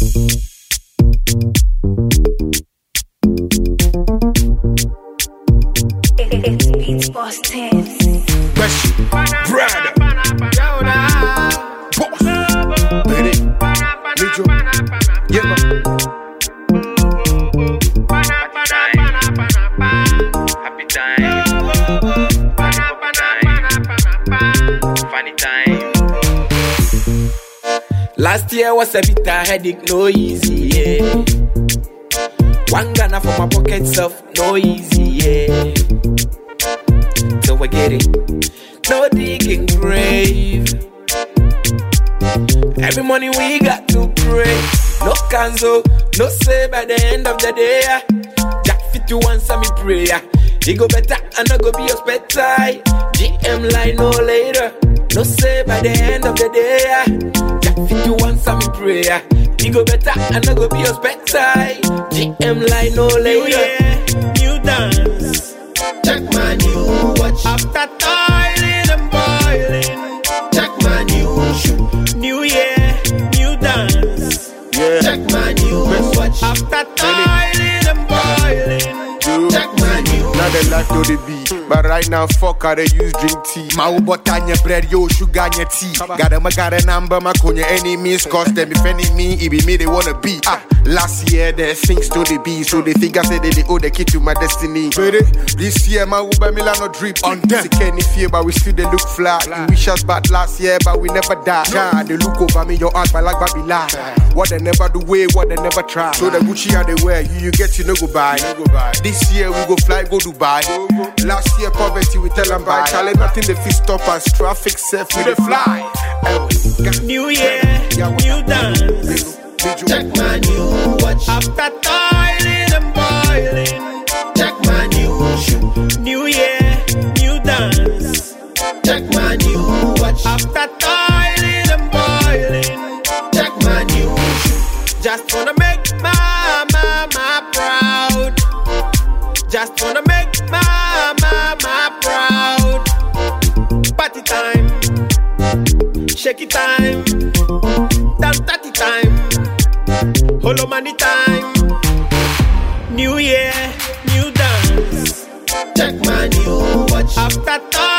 It's Beats Boss Tips. Question, brother, boss, baby, Lijo, yeah, man. Happy time, funny time. Last year was a bit a headache, no easy, yeah. One Ghana for my pocket stuff, no easy, yeah. So I get it, no digging grave. Every morning we got to pray. No cancel, no say by the end of the day. Jack fit to answer me prayer. He go better and I go be your spectacle. GM line no later. No say by the end of the day. Jack fit to answer me prayer. He go better and I go be your spectacle. GM line no later. New year, new dance. Check my new watch. After toiling and boiling. Check my new shoe. New year, new dance. Yeah. Check my new watch. After toiling and boiling. Check my new. Now the life do the beat, but right now fuck how they use drink tea. My butter and your bread, yo sugar and your tea. Got a number, my con your enemies, cause them if any me, it be me they wanna be. Last year they things to the beat, so they think I said they owe the key to my destiny. Baby, this year my Uber Milano drip on them. Sick any fear, but we still they look flat. You wish us bad last year, but we never die. Yeah, they look over me, your aunt by like Babylon. What they never do way, what they never try. So the Gucci and they wear, you get to no go buy. This year we go fly, go Dubai. Last year poverty we tell them buy. Challenge nothing they fit stop us. Traffic safe we they fly. New year, new dance. Check my new watch. After toiling and boiling. Check my new shoe. New year, new dance. Check my new watch. After toiling and boiling. Check my new shoe. Just wanna make my mama proud. Just wanna make my mama proud. Party time, shake it time, dance 30 time, holo money time. New year, new dance. Check my new watch. After